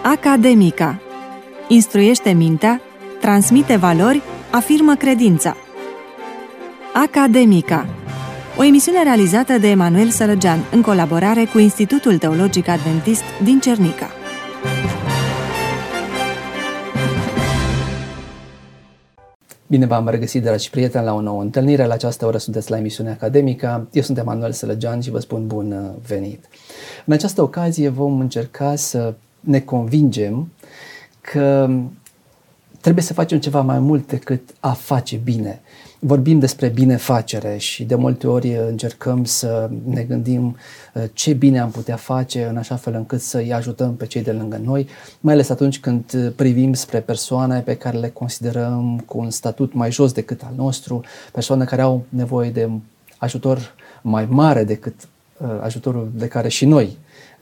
Academica. Instruiește mintea, transmite valori, afirmă credința. Academica. O emisiune realizată de Emanuel Sălăgean în colaborare cu Institutul Teologic Adventist din Cernica. Bine v-am regăsit, dragi prieteni, la o nouă întâlnire. La această oră sunteți la emisiunea Academica. Eu sunt Emanuel Sălăgean și vă spun bun venit. În această ocazie vom încerca să ne convingem că trebuie să facem ceva mai mult decât a face bine. Vorbim despre binefacere și de multe ori încercăm să ne gândim ce bine am putea face în așa fel încât să îi ajutăm pe cei de lângă noi, mai ales atunci când privim spre persoane pe care le considerăm cu un statut mai jos decât al nostru, persoane care au nevoie de ajutor mai mare decât ajutorul de care și noi,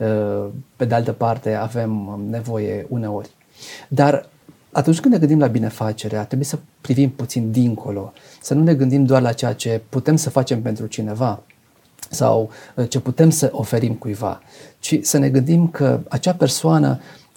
pe de altă parte, avem nevoie uneori. Dar atunci când ne gândim la binefacere, ar trebui să privim puțin dincolo, să nu ne gândim doar la ceea ce putem să facem pentru cineva sau ce putem să oferim cuiva, ci să ne gândim că acea persoană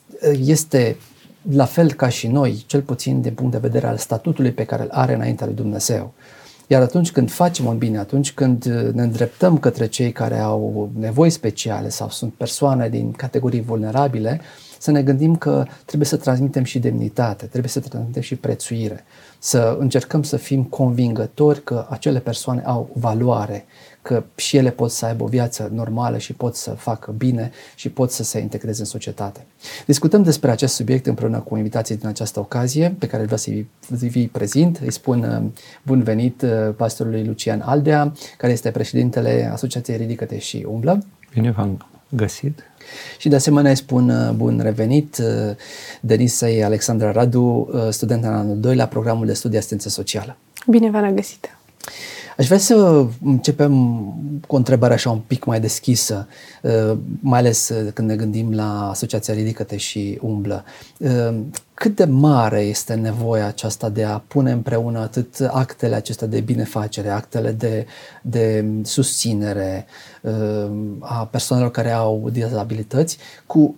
este la fel ca și noi, cel puțin din punct de vedere al statutului pe care îl are înaintea lui Dumnezeu. Iar atunci când facem un bine, atunci când ne îndreptăm către cei care au nevoi speciale sau sunt persoane din categorii vulnerabile, să ne gândim că trebuie să transmitem și demnitate, trebuie să transmitem și prețuire, să încercăm să fim convingători că acele persoane au valoare, că și ele pot să aibă o viață normală și pot să facă bine și pot să se integreze în societate. Discutăm despre acest subiect împreună cu invitații din această ocazie, pe care vreau să-i vi prezint. Îi spun bun venit pastorului Lucian Aldea, care este președintele Asociației Ridică-te și Umblă. Bine v-am găsit. Și de asemenea îi spun bun revenit Denisei Alexandra Radu, studentă în anul 2 la programul de studii asistență socială. Bine v-am găsit. Aș vrea să începem cu o întrebare așa un pic mai deschisă, mai ales când ne gândim la Asociația Ridică-te și Umblă. Cât de mare este nevoia aceasta de a pune împreună atât actele acestea de binefacere, actele de susținere a persoanelor care au dizabilități, cu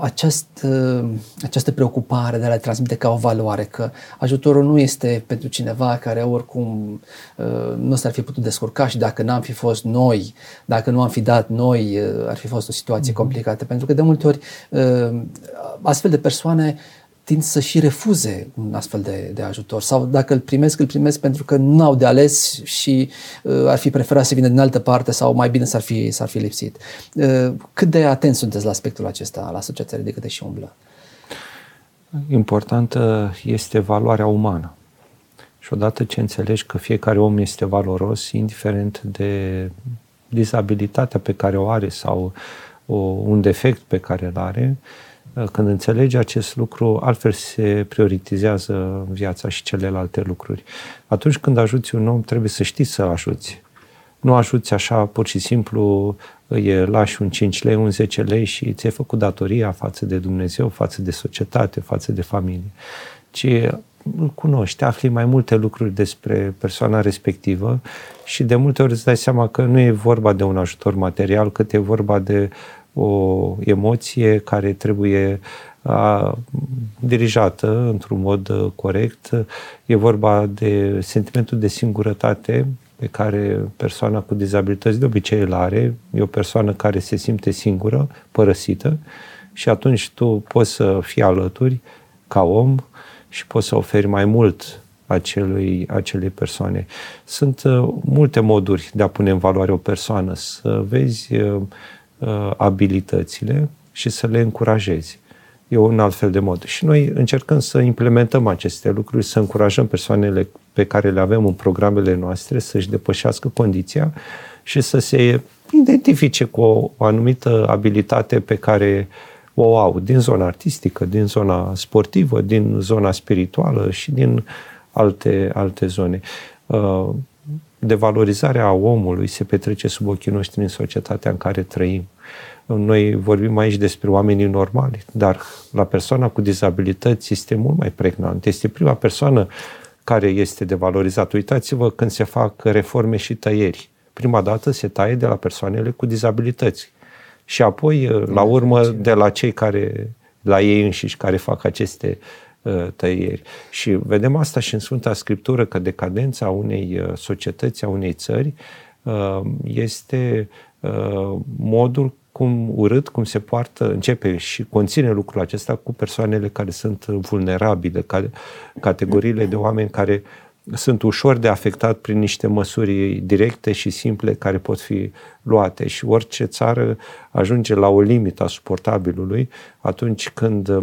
această preocupare de a le transmite ca o valoare, că ajutorul nu este pentru cineva care oricum nu s-ar fi putut descurca și dacă n-am fi fost noi, dacă nu am fi dat noi, ar fi fost o situație complicată, pentru că de multe ori astfel de persoane tind să și refuze un astfel de ajutor sau dacă îl primesc pentru că nu au de ales și ar fi preferat să vină din altă parte sau mai bine s-ar fi lipsit. Cât de atenți sunteți la aspectul acesta la Asociația Ridică-te și Umblă? Importantă este valoarea umană. Și odată ce înțelegi că fiecare om este valoros, indiferent de dizabilitatea pe care o are sau un defect pe care îl are, când înțelegi acest lucru, altfel se prioritizează viața și celelalte lucruri. Atunci când ajuți un om, trebuie să știi să ajuți. Nu ajuți așa pur și simplu, îi lași un 5 lei, un 10 lei și ți-ai făcut datoria față de Dumnezeu, față de societate, față de familie. Ci îl cunoști, afli mai multe lucruri despre persoana respectivă și de multe ori îți dai seama că nu e vorba de un ajutor material, cât e vorba de o emoție care trebuie dirijată într-un mod corect. E vorba de sentimentul de singurătate pe care persoana cu dizabilități de obicei îl are. E o persoană care se simte singură, părăsită și atunci tu poți să fii alături ca om și poți să oferi mai mult acelei persoane. Sunt multe moduri de a pune în valoare o persoană, să vezi abilitățile și să le încurajezi. E un alt fel de mod. Și noi încercăm să implementăm aceste lucruri, să încurajăm persoanele pe care le avem în programele noastre să-și depășească condiția și să se identifice cu o anumită abilitate pe care o au din zona artistică, din zona sportivă, din zona spirituală și din alte zone. Devalorizarea omului se petrece sub ochii noștri în societatea în care trăim. Noi vorbim aici despre oamenii normali, dar la persoana cu dizabilități este mult mai pregnant. Este prima persoană care este devalorizată. Uitați-vă când se fac reforme și tăieri. Prima dată se taie de la persoanele cu dizabilități și apoi, la urmă, de la cei care la ei înșiși care fac aceste tăieri. Și vedem asta și în Sfânta Scriptură, că decadența unei societăți, a unei țări, este modul cum se poartă, începe și conține lucrul acesta cu persoanele care sunt vulnerabile, categoriile de oameni care sunt ușor de afectat prin niște măsuri directe și simple care pot fi luate. Și orice țară ajunge la o limită a suportabilului atunci când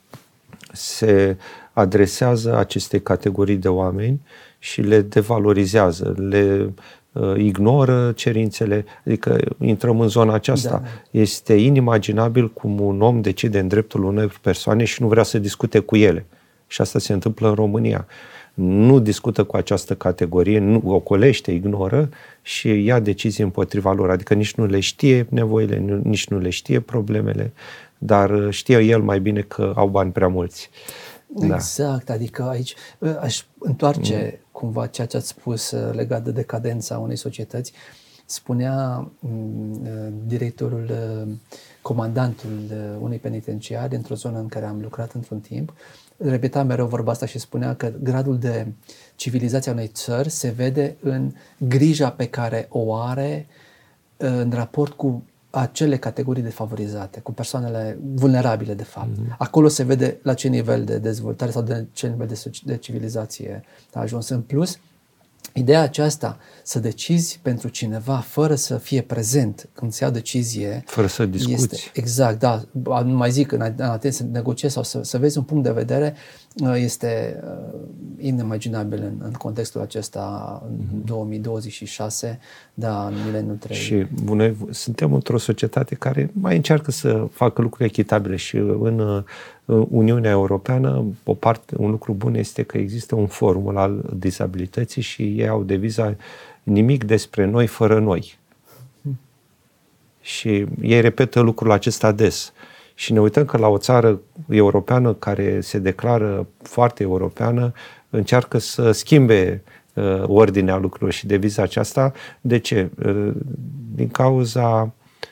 se adresează acestei categorii de oameni și le devalorizează, le ignoră cerințele, adică intrăm în zona aceasta. Da. Este inimaginabil cum un om decide în dreptul unei persoane și nu vrea să discute cu ele. Și asta se întâmplă în România. Nu discută cu această categorie, nu ocolește, ignoră și ia decizii împotriva lor. Adică nici nu le știe nevoile, nici nu le știe problemele, dar știe el mai bine că au bani prea mulți. Exact, da. Adică aici aș întoarce cumva ceea ce ați spus legat de decadența unei societăți. Spunea directorul, comandantul unei penitenciare într-o zonă în care am lucrat într-un timp, repeta mereu vorba asta și spunea că gradul de civilizație a unei țări se vede în grija pe care o are în raport cu acele categorii defavorizate, cu persoanele vulnerabile, de fapt. Acolo se vede la ce nivel de dezvoltare sau de ce nivel de civilizație a ajuns. În plus, ideea aceasta să decizi pentru cineva fără să fie prezent când se ia decizie, fără să discuți. Este, exact, da. Nu mai zic, în să negociezi sau să vezi un punct de vedere, este inimaginabil în contextul acesta, în 2026, da, în mileniul 3. Și noi suntem într-o societate care mai încearcă să facă lucruri echitabile și în Uniunea Europeană, un lucru bun este că există un formul al dizabilității și ei au deviza nimic despre noi fără noi. Și ei repetă lucrul acesta des. Și ne uităm că la o țară europeană care se declară foarte europeană încearcă să schimbe ordinea lucrurilor și deviza aceasta. De ce? Din cauza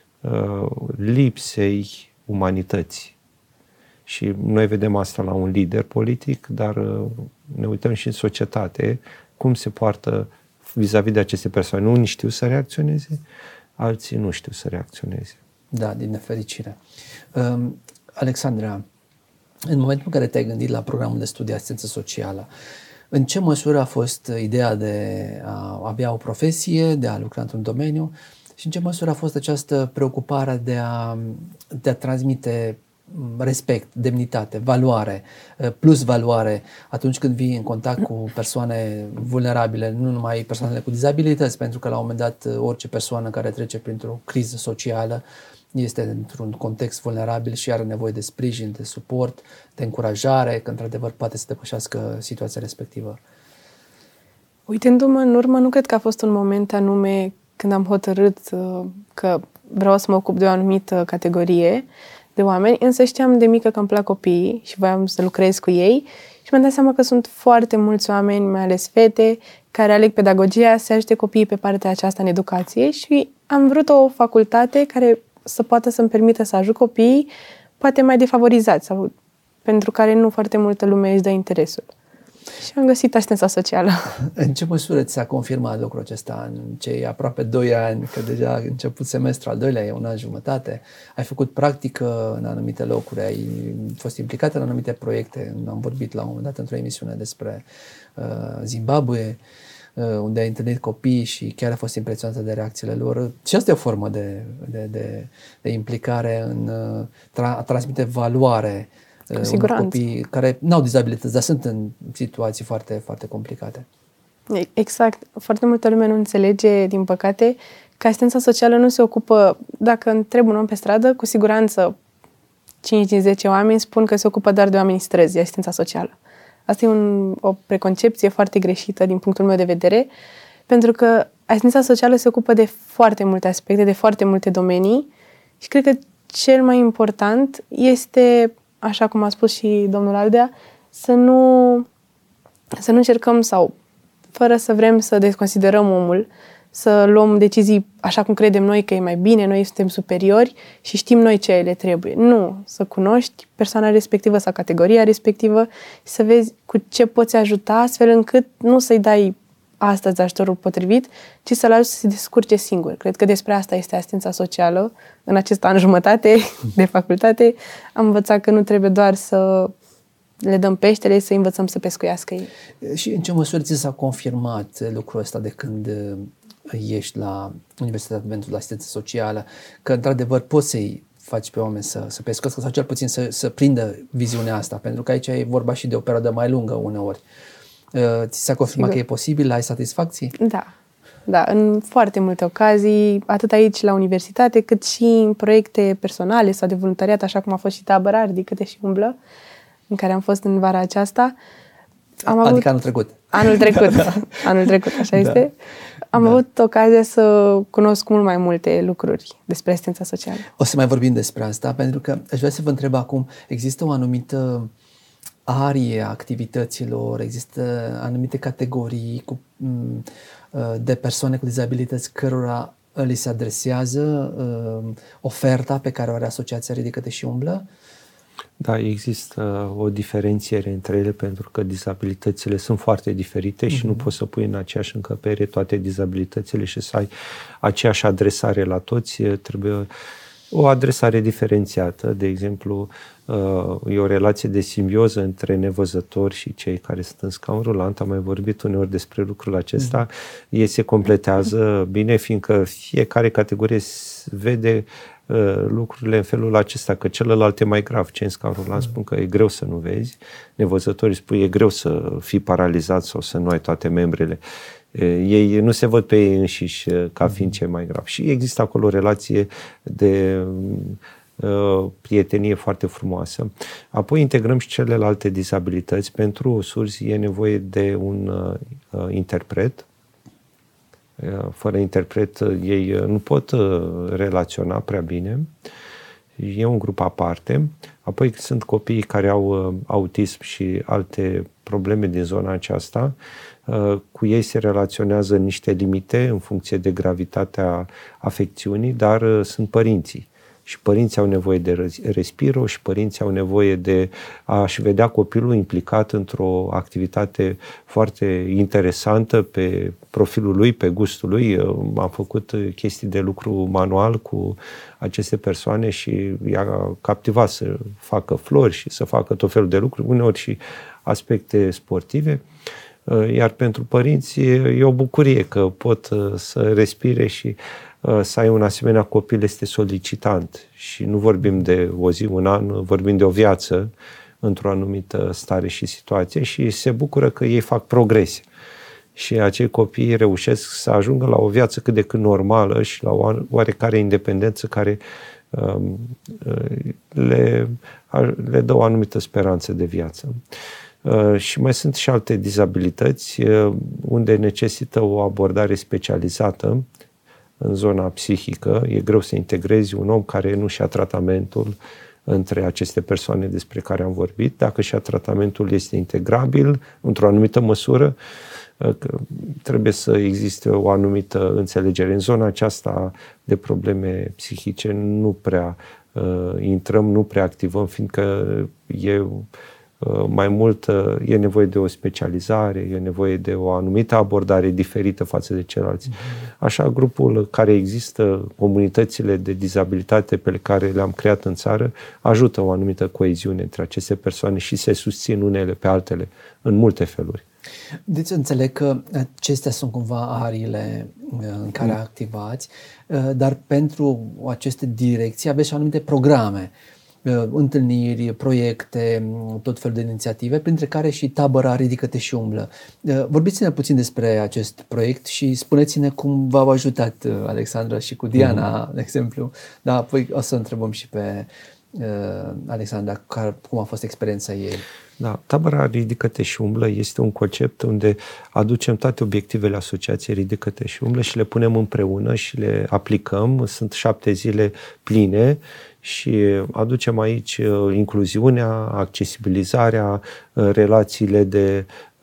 lipsei umanității. Și noi vedem asta la un lider politic, dar ne uităm și în societate cum se poartă vis-a-vis de aceste persoane. Unii știu să reacționeze, alții nu știu să reacționeze. Da, din nefericire. Alexandra, în momentul în care te-ai gândit la programul de studii asistență socială, în ce măsură a fost ideea de a avea o profesie, de a lucra într-un domeniu și în ce măsură a fost această preocupare de a transmite respect, demnitate, valoare, plus valoare atunci când vii în contact cu persoane vulnerabile, nu numai persoanele cu dizabilități, pentru că la un moment dat orice persoană care trece printr-o criză socială este într-un context vulnerabil și are nevoie de sprijin, de suport, de încurajare, că într-adevăr poate să depășească situația respectivă. Uitându-mă în urmă, nu cred că a fost un moment anume când am hotărât că vreau să mă ocup de o anumită categorie de oameni, însă știam de mică că îmi plac copiii și voiam să lucrez cu ei și mi-am dat seama că sunt foarte mulți oameni, mai ales fete, care aleg pedagogia să ajute copiii pe partea aceasta în educație și am vrut o facultate care să poată să-mi permită să ajut copiii, poate mai defavorizați sau pentru care nu foarte multă lume își dă interesul. Și am găsit asistența socială. În ce măsură ți s-a confirmat lucrul acesta în cei aproape 2 ani, că deja a început semestrul al doilea, e un an jumătate, ai făcut practică în anumite locuri, ai fost implicat în anumite proiecte, am vorbit la un moment dat într-o emisiune despre Zimbabwe, unde ai întâlnit copii și chiar a fost impresionată de reacțiile lor. Și asta e o formă de implicare în a transmite valoare unor copii care nu au dizabilități, dar sunt în situații foarte, foarte complicate. Exact. Foarte multă lume nu înțelege, din păcate, că asistența socială nu se ocupă, dacă întreb un om pe stradă, cu siguranță 5 din 10 oameni spun că se ocupă doar de oamenii străzi, de asistența socială. Asta e o preconcepție foarte greșită din punctul meu de vedere, pentru că asistența socială se ocupă de foarte multe aspecte, de foarte multe domenii și cred că cel mai important este, așa cum a spus și domnul Aldea, să nu încercăm sau, fără să vrem să desconsiderăm omul, să luăm decizii așa cum credem noi că e mai bine, noi suntem superiori și știm noi ce le trebuie. Nu, să cunoști persoana respectivă sau categoria respectivă și să vezi cu ce poți ajuta, astfel încât nu să-i dai astăzi ajutorul potrivit, ci să-l ajuți să se descurce singur. Cred că despre asta este asistența socială. În acest an jumătate de facultate am învățat că nu trebuie doar să le dăm peștele, să învățăm să pescuiască ei. Și în ce măsură ți s-a confirmat lucrul ăsta de când ești la Universitatea pentru Asistență Socială, că într-adevăr poți să-i faci pe oameni să pescuiască sau cel puțin să prindă viziunea asta, pentru că aici e vorba și de o perioadă mai lungă uneori. Ți s-a confirmat că e posibil? Ai satisfacții? Da, în foarte multe ocazii, atât aici la universitate, cât și în proiecte personale sau de voluntariat, așa cum a fost și tabăra Ridică-te și umblă, în care am fost în vara aceasta. Adică anul trecut. Anul trecut, așa este. Am avut ocazia să cunosc mult mai multe lucruri despre asistența socială. O să mai vorbim despre asta, pentru că aș vrea să vă întreb acum, există o anumită arie a activităților, există anumite categorii de persoane cu dizabilități cărora li se adresează oferta pe care o are Asociația Ridică-te și umblă? Da, există o diferențiere între ele pentru că dizabilitățile sunt foarte diferite și nu poți să pui în aceeași încăpere toate dizabilitățile și să ai aceeași adresare la toți. Trebuie o adresare diferențiată. De exemplu, e o relație de simbioză între nevăzători și cei care sunt în scaun rulant. Am mai vorbit uneori despre lucrul acesta. Ei se completează bine, fiindcă fiecare categorie vede lucrurile în felul acesta, că celălalt e mai grav. Cei în scaun rulant spun că e greu să nu vezi, nevăzătorii spun e greu să fii paralizat sau să nu ai toate membrele. Ei nu se văd pe ei înșiși ca fiind cei mai gravi. Și există acolo o relație de prietenie foarte frumoasă. Apoi integrăm și celelalte dizabilități. Pentru surzi e nevoie de un interpret. Fără interpret ei nu pot relaționa prea bine. E un grup aparte. Apoi sunt copiii care au autism și alte probleme din zona aceasta. Cu ei se relaționează niște limite în funcție de gravitatea afecțiunii, dar sunt părinții. Și părinții au nevoie de respiro și părinții au nevoie de a-și vedea copilul implicat într-o activitate foarte interesantă pe profilul lui, pe gustul lui. Am făcut chestii de lucru manual cu aceste persoane și i-a captivat să facă flori și să facă tot felul de lucruri, uneori și aspecte sportive. Iar pentru părinți e o bucurie că pot să respire și să ai un asemenea copil este solicitant și nu vorbim de o zi, un an, vorbim de o viață într-o anumită stare și situație și se bucură că ei fac progrese și acei copii reușesc să ajungă la o viață cât de cât normală și la o oarecare independență care le dă o anumită speranță de viață. Și mai sunt și alte dizabilități unde necesită o abordare specializată în zona psihică. E greu să integrezi un om care nu și-a tratamentul între aceste persoane despre care am vorbit. Dacă și-a tratamentul este integrabil într-o anumită măsură, trebuie să existe o anumită înțelegere. În zona aceasta de probleme psihice nu prea intrăm, nu prea activăm, fiindcă mai mult e nevoie de o specializare, e nevoie de o anumită abordare diferită față de ceilalți. Așa, grupul care există, comunitățile de dizabilitate pe care le-am creat în țară, ajută o anumită coeziune între aceste persoane și se susțin unele pe altele în multe feluri. Deci înțeleg că acestea sunt cumva ariile în care activați, dar pentru aceste direcții aveți și anumite programe, întâlniri, proiecte, tot felul de inițiative, printre care și tabăra Ridică-te și umblă. Vorbiți-ne puțin despre acest proiect și spuneți-ne cum v-au ajutat Alexandra și cu Diana, de exemplu. Da, apoi o să întrebăm și pe Alexandra cum a fost experiența ei. Da, tabăra Ridică-te și umblă este un concept unde aducem toate obiectivele Asociației Ridică-te și umblă și le punem împreună și le aplicăm. Sunt 7 zile pline și aducem aici incluziunea, accesibilizarea, relațiile de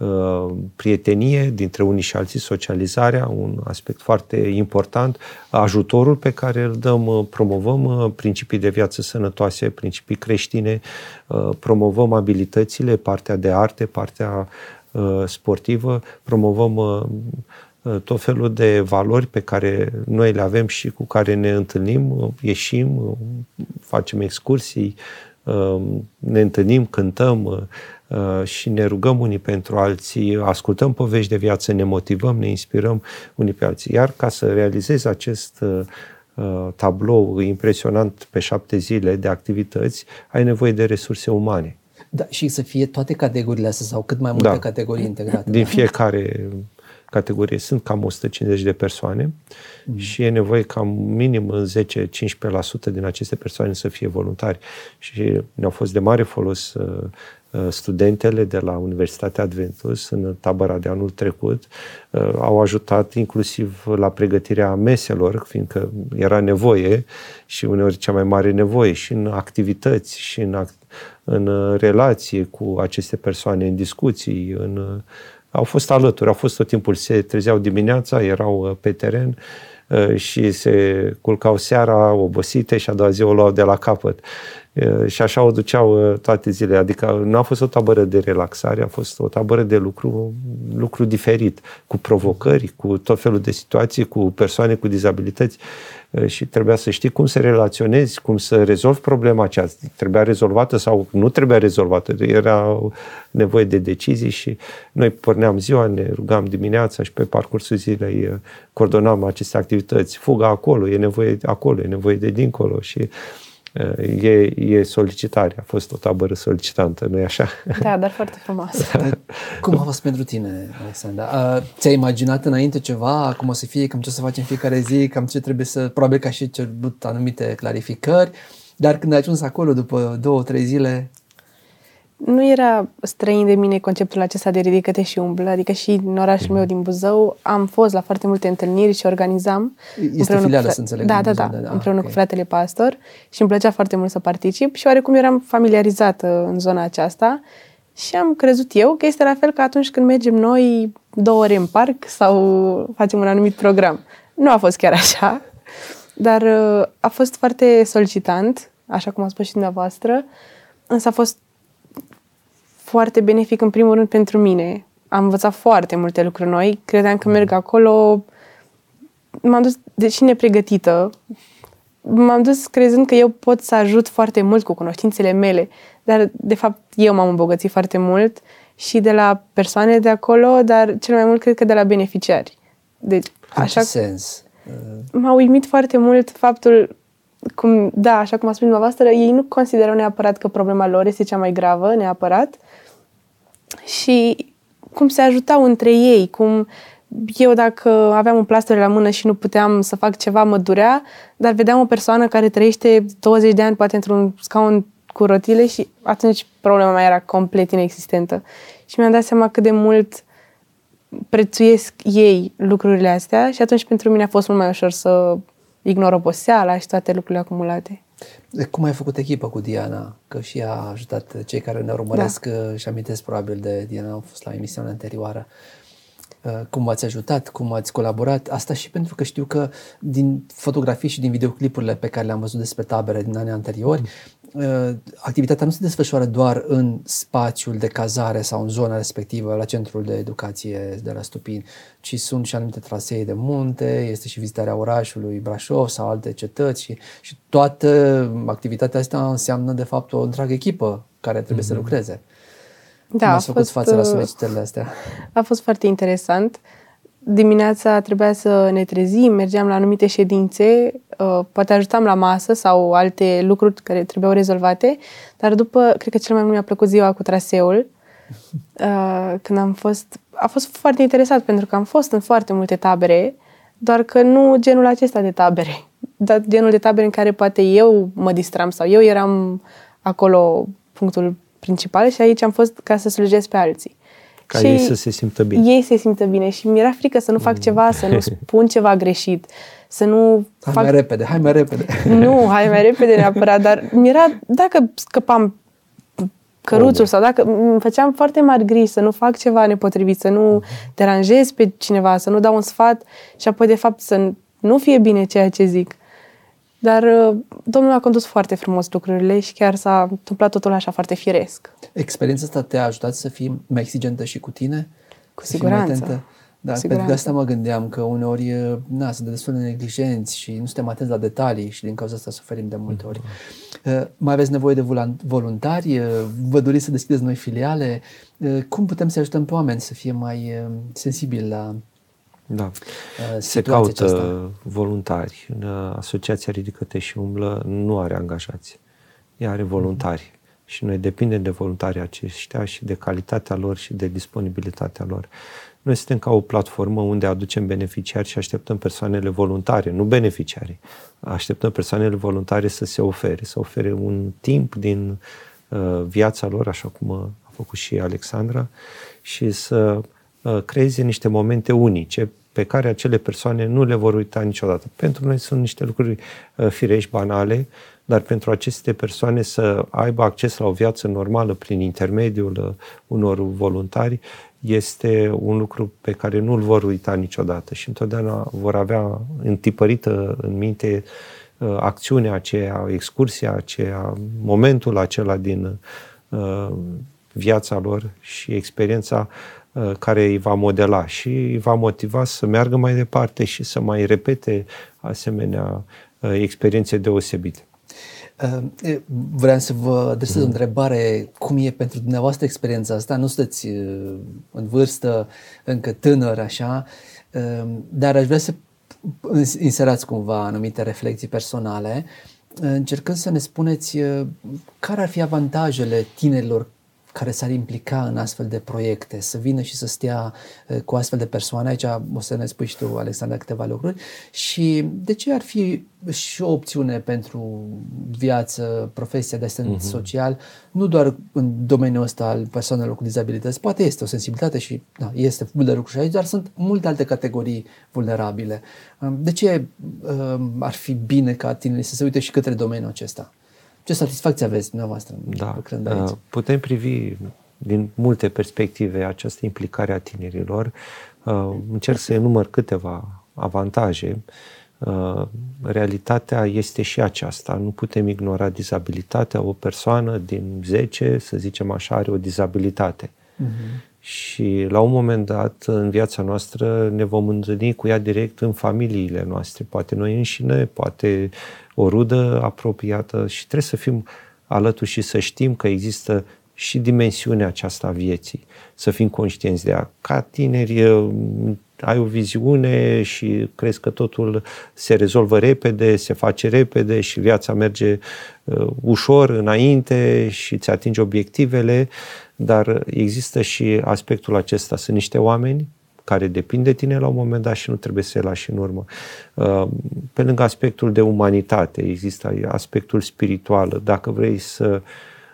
prietenie dintre unii și alții, socializarea, un aspect foarte important, ajutorul pe care îl dăm, promovăm principii de viață sănătoase, principii creștine, promovăm abilitățile, partea de arte, partea sportivă, promovăm tot felul de valori pe care noi le avem și cu care ne întâlnim, ieșim, facem excursii, ne întâlnim, cântăm și ne rugăm unii pentru alții, ascultăm povești de viață, ne motivăm, ne inspirăm unii pe alții. Iar ca să realizezi acest tablou impresionant pe 7 zile de activități, ai nevoie de resurse umane. Da, și să fie toate categoriile astea sau cât mai multe categorii integrate. Din fiecare categorie sunt cam 150 de persoane și e nevoie cam minim în 10-15% din aceste persoane să fie voluntari. Și ne-au fost de mare folos studentele de la Universitatea Adventus în tabăra de anul trecut. Au ajutat inclusiv la pregătirea meselor, fiindcă era nevoie și uneori cea mai mare nevoie și în activități și în relație cu aceste persoane, în discuții, au fost alături, au fost tot timpul, se trezeau dimineața, erau pe teren și se culcau seara obosite și a doua zi o luau de la capăt. Și așa o duceau toate zilele. Adică nu a fost o tabără de relaxare, a fost o tabără de lucru diferit, cu provocări, cu tot felul de situații, cu persoane cu dizabilități și trebuia să știi cum să relaționezi, cum să rezolvi problema aceasta. Trebuia rezolvată sau nu trebuia rezolvată. Era nevoie de decizii și noi porneam ziua, ne rugam dimineața și pe parcursul zilei coordonam aceste activități. Fuga acolo, e nevoie acolo, e nevoie de dincolo și e solicitare. A fost o tabără solicitantă, nu-i așa? Da, dar foarte frumoasă. Cum a fost pentru tine, Alexandra? Ți-ai imaginat înainte ceva, cum o să fie, cam ce o să facem fiecare zi, cam ce trebuie să, probabil că ai și cerut anumite clarificări, dar când ai ajuns acolo după 2-3 zile... Nu era străin de mine conceptul acesta de ridică-te și umblă, adică și în orașul meu din Buzău am fost la foarte multe întâlniri și organizam. Este filială, să înțeleg. Da, împreună cu fratele pastor și îmi plăcea foarte mult să particip și oarecum eram familiarizată în zona aceasta și am crezut eu că este la fel ca atunci când mergem noi 2 ore în parc sau facem un anumit program. Nu a fost chiar așa, dar a fost foarte solicitant, așa cum a spus și dumneavoastră, însă a fost foarte benefic în primul rând pentru mine. Am învățat foarte multe lucruri noi. Credeam că merg acolo. M-am dus, deși nepregătită, m-am dus crezând că eu pot să ajut foarte mult cu cunoștințele mele. Dar, de fapt, eu m-am îmbogățit foarte mult și de la persoane de acolo, dar cel mai mult cred că de la beneficiari. Deci, în ce sens? M-a uimit foarte mult faptul așa cum a spus dumneavoastră, ei nu considerau neapărat că problema lor este cea mai gravă, neapărat, și cum se ajutau între ei, cum eu dacă aveam un plastor la mână și nu puteam să fac ceva, mă durea, dar vedeam o persoană care trăiește 20 de ani poate într-un scaun cu rotile și atunci problema mea era complet inexistentă. Și mi-am dat seama cât de mult prețuiesc ei lucrurile astea și atunci pentru mine a fost mult mai ușor să ignor oboseala și toate lucrurile acumulate. Cum ai făcut echipă cu Diana? Că și ea a ajutat, cei care ne urmăresc și amintesc probabil de Diana, au fost la emisiunea anterioară. Cum v-ați ajutat, cum ați colaborat? Asta și pentru că știu că din fotografii și din videoclipurile pe care le-am văzut despre tabere din anii anteriori, activitatea nu se desfășoară doar în spațiul de cazare sau în zona respectivă, la centrul de educație de la Stupin, ci sunt și anumite trasee de munte, este și vizitarea orașului Brașov sau alte cetăți și toată activitatea asta înseamnă de fapt o întreagă echipă care trebuie să lucreze. Da, cum ați făcut față la solicitările astea? A fost foarte interesant. Dimineața trebuia să ne trezim, mergeam la anumite ședințe, poate ajutam la masă sau alte lucruri care trebuiau rezolvate, dar după, cred că cel mai mult mi-a plăcut ziua cu traseul, când am fost... A fost foarte interesant pentru că am fost în foarte multe tabere, doar că nu genul acesta de tabere, dar genul de tabere în care poate eu mă distram sau eu eram acolo punctul principal și aici am fost ca să slujesc pe alții. Ca și ei să se simtă bine. Ei se simtă bine și mi-era frică să nu fac ceva, să nu spun ceva greșit, să nu Hai mai repede. Nu, hai mai repede neapărat, dar mi-era, dacă scăpam căruțuri sau dacă îmi făceam foarte mari griji să nu fac ceva nepotrivit, să nu deranjez pe cineva, să nu dau un sfat și apoi de fapt să nu fie bine ceea ce zic. Dar Domnul a condus foarte frumos lucrurile și chiar s-a întâmplat totul așa foarte firesc. Experiența asta te-a ajutat să fii mai exigentă și cu tine? Cu siguranță. Da, pentru că asta mă gândeam, că uneori sunt destul de neglijenți și nu suntem atenți la detalii și din cauza asta suferim de multe ori. Mai aveți nevoie de voluntari? Vă doriți să deschideți noi filiale? Cum putem să ajutăm pe oameni să fie mai sensibili la se caută aceasta? Voluntari. Asociația Ridică-te și Umblă nu are angajați. Ea are voluntari. Și noi depindem de voluntarii aceștia și de calitatea lor și de disponibilitatea lor. Noi suntem ca o platformă unde aducem beneficiari și așteptăm persoanele voluntare, nu beneficiarii. Așteptăm persoanele voluntare să se ofere, să ofere un timp din viața lor, așa cum a făcut și Alexandra, și să creeze niște momente unice pe care acele persoane nu le vor uita niciodată. Pentru noi sunt niște lucruri firești, banale, dar pentru aceste persoane să aibă acces la o viață normală prin intermediul unor voluntari este un lucru pe care nu-l vor uita niciodată și întotdeauna vor avea întipărită în minte acțiunea aceea, excursia aceea, momentul acela din viața lor și experiența care îi va modela și îi va motiva să meargă mai departe și să mai repete asemenea experiențe deosebite. Vreau să vă adresez o întrebare. Cum e pentru dumneavoastră experiența asta? Nu sunteți în vârstă, încă tânăr, așa, dar aș vrea să inserați cumva anumite reflexii personale, încercând să ne spuneți care ar fi avantajele tinerilor care s-ar implica în astfel de proiecte, să vină și să stea cu astfel de persoane. Aici o să ne spui și tu, Alexandra, câteva lucruri. Și de ce ar fi și o opțiune pentru viață, profesia de asistent social, nu doar în domeniul ăsta al persoanelor cu dizabilități, poate este o sensibilitate și este mult de lucru și aici, dar sunt multe alte categorii vulnerabile. De ce ar fi bine ca tinerii să se uite și către domeniul acesta? Ce satisfacție aveți dumneavoastră lucrând aici? Putem privi din multe perspective această implicare a tinerilor. Încerc să enumăr câteva avantaje. Realitatea este și aceasta. Nu putem ignora dizabilitatea. O persoană din 10, să zicem așa, are o dizabilitate. Și la un moment dat în viața noastră ne vom întâlni cu ea direct în familiile noastre, poate noi înșine, poate o rudă apropiată și trebuie să fim alături și să știm că există și dimensiunea aceasta a vieții, să fim conștienți de ea. Ca tineri ai o viziune și crezi că totul se rezolvă repede, se face repede și viața merge ușor înainte și îți atingi obiectivele, dar există și aspectul acesta. Sunt niște oameni care depind de tine la un moment dat și nu trebuie să-i lași în urmă. Pe lângă aspectul de umanitate, există aspectul spiritual. Dacă vrei să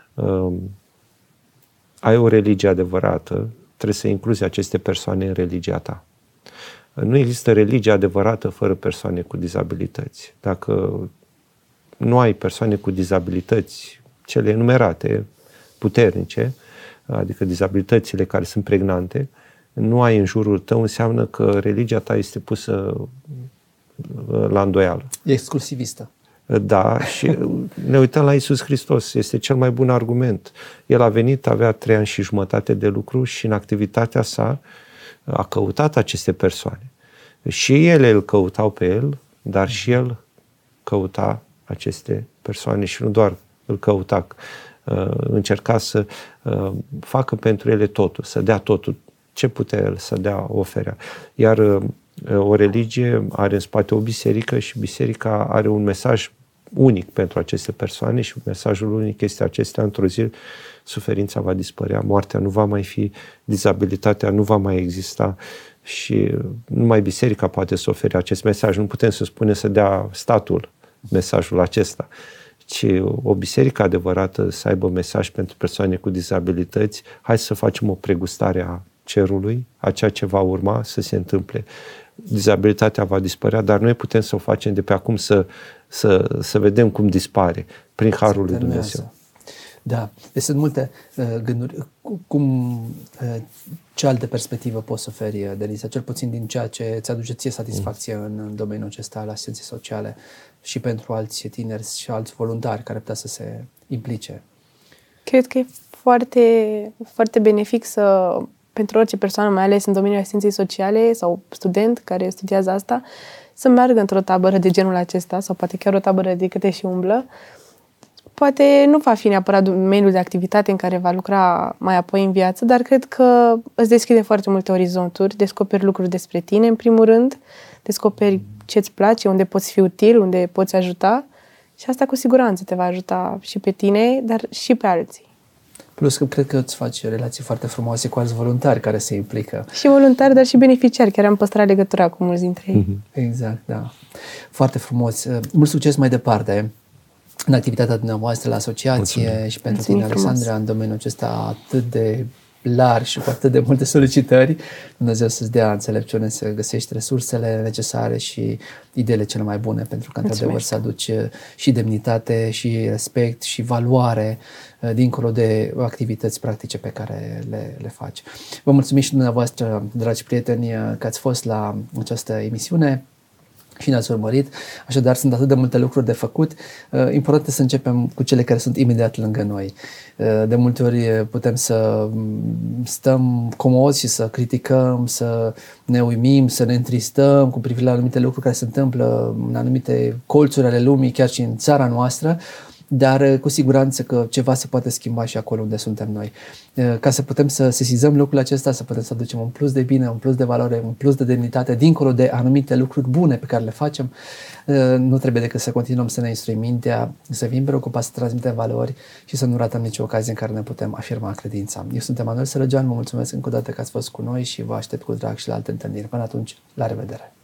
ai o religie adevărată, trebuie să incluzi aceste persoane în religia ta. Nu există religie adevărată fără persoane cu dizabilități. Dacă nu ai persoane cu dizabilități, cele enumerate, puternice, adică dizabilitățile care sunt pregnante, nu ai în jurul tău, înseamnă că religia ta este pusă la îndoială. E exclusivistă. Da, și ne uităm la Iisus Hristos, este cel mai bun argument. El a venit, avea 3 ani și jumătate de lucru și în activitatea sa a căutat aceste persoane. Și ele îl căutau pe el, dar și el căuta aceste persoane și nu doar îl căuta, încerca să facă pentru ele totul, să dea totul. Ce putea el să dea, oferea. Iar o religie are în spate o biserică și biserica are un mesaj unic pentru aceste persoane și mesajul unic este acesta: într-o zi suferința va dispărea, moartea nu va mai fi, dizabilitatea nu va mai exista și numai biserica poate să ofere acest mesaj. Nu putem să spunem să dea statul mesajul acesta, ci o biserică adevărată să aibă mesaj pentru persoane cu dizabilități. Hai să facem o pregustare a cerului, a ceea ce va urma să se întâmple. Dizabilitatea va dispărea, dar noi putem să o facem de pe acum să vedem cum dispare prin harul lui Dumnezeu. Da, deci sunt multe gânduri. Ce altă perspectivă poți oferi, Denisa, cel puțin din ceea ce îți aduce ție satisfacție în domeniul acesta al asistenței sociale și pentru alți tineri și alți voluntari care putea să se implice? Cred că e foarte, foarte benefic pentru orice persoană, mai ales în domeniul asistenței sociale sau student care studiază asta, să meargă într-o tabără de genul acesta sau poate chiar o tabără de câte și umblă. Poate nu va fi neapărat domeniul de activitate în care va lucra mai apoi în viață, dar cred că îți deschide foarte multe orizonturi, descoperi lucruri despre tine, în primul rând, descoperi ce-ți place, unde poți fi util, unde poți ajuta și asta cu siguranță te va ajuta și pe tine, dar și pe alții. Plus că cred că îți faci relații foarte frumoase cu alți voluntari care se implică. Și voluntari, dar și beneficiari, chiar am păstrat legătura cu mulți dintre ei. Exact, da. Foarte frumos. Mult succes mai departe în activitatea dumneavoastră la asociație. Mulțumim. Și pentru tine, Alexandra, în domeniul acesta atât de larg și cu atât de multe solicitări. Dumnezeu să-ți dea înțelepciune să găsești resursele necesare și ideile cele mai bune pentru că, într-adevăr, să aduci și demnitate, și respect, și valoare dincolo de activități practice pe care le faci. Vă mulțumim și dumneavoastră, dragi prieteni, că ați fost la această emisiune și ne-ați urmărit. Așadar, sunt atât de multe lucruri de făcut. Important este să începem cu cele care sunt imediat lângă noi. De multe ori putem să stăm comozi și să criticăm, să ne uimim, să ne întristăm cu privire la anumite lucruri care se întâmplă în anumite colțuri ale lumii, chiar și în țara noastră, dar cu siguranță că ceva se poate schimba și acolo unde suntem noi. Ca să putem să sesizăm lucrul acesta, să putem să aducem un plus de bine, un plus de valoare, un plus de demnitate, dincolo de anumite lucruri bune pe care le facem, nu trebuie decât să continuăm să ne instruim mintea, să fim preocupați să transmitem valori și să nu ratăm nicio ocazie în care ne putem afirma credința. Eu sunt Emanuel Sărăgean, vă mulțumesc încă o dată că ați fost cu noi și vă aștept cu drag și la alte întâlniri. Până atunci, la revedere!